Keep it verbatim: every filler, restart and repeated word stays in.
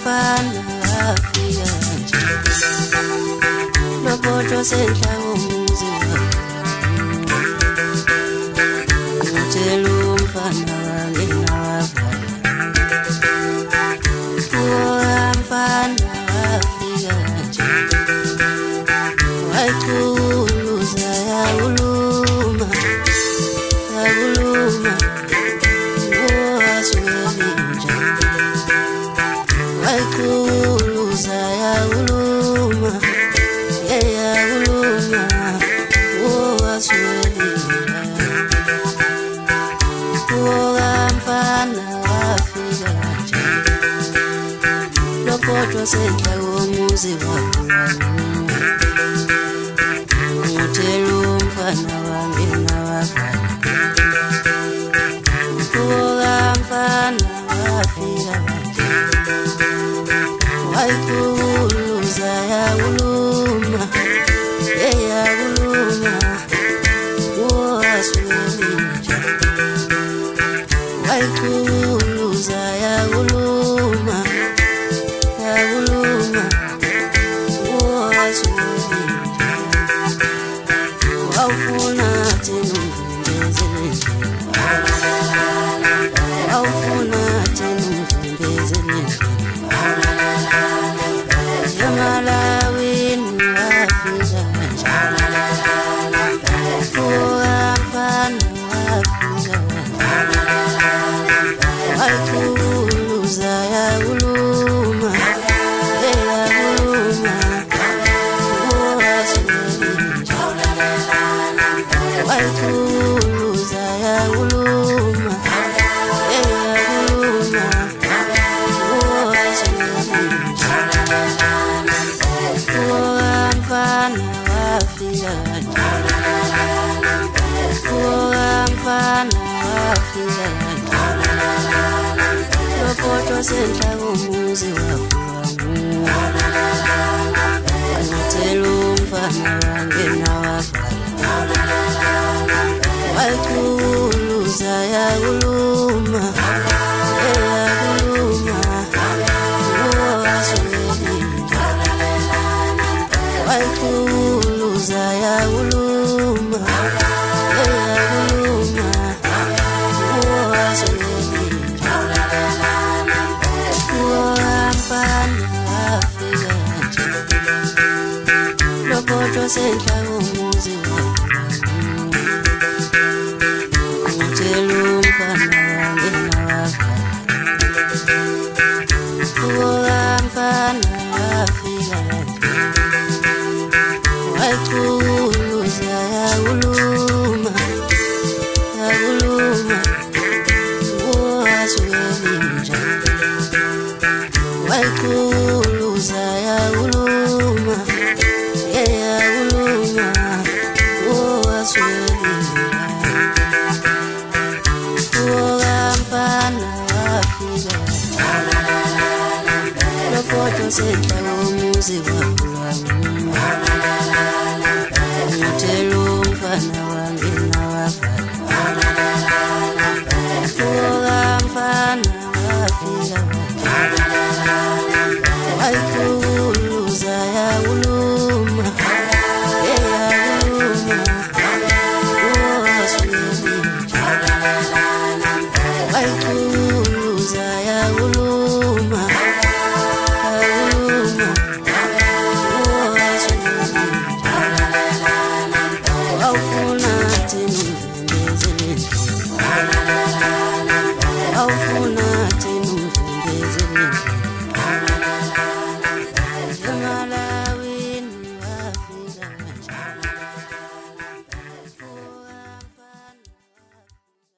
mfana wafika nje Lopoto senhla womuzi Utelu mfana wangena wavala Uwa mfana wafika nje Waikuluza ya uluma Ya uluma Uwa suelinja Waikuluza ya uluma Ya uluma Uwa suelinja Uwa mfana wafika nje Lopoto senhla womuzi wavala Utelu mfana wangena wavala Uwa mfana wafika nje Waikuluza ya uluma Ya uluma Uwa suelinja Waikuluza ya uluma Ya uluma Uwa suelinja Waufuna tenu mvumbezeleni Waufuna tenu mvumbezeleni Yamalawini wafika nje Uwa mfana wafika nje Waikuluza ya uluma Ya uluma Uwa suelinja Waikuluza ya uluma Ya uluma Uwa suelinja Uwa mfana wafika nje Uwa mfana wafika nje Lopoto senhla womuzi wakuwamu Utelu mfana wangena wavala Waikuluza ya uluma Ya uluma Uwa suelinja Waikuluza ya uluma Ya uluma Uwa suelinja Uwa mfana wafika nje Lopoto senhla womuzi wakuwamu Utelu mfana wangena wavala Uwa mfana wafika nje Waikuluza ya uluma Ya uluma Uwa suelinja Waikuluza ya uluma Ya uluma Uwa suelinja Uwa mfana wafika Lopoto senhla womuzi wakuwamu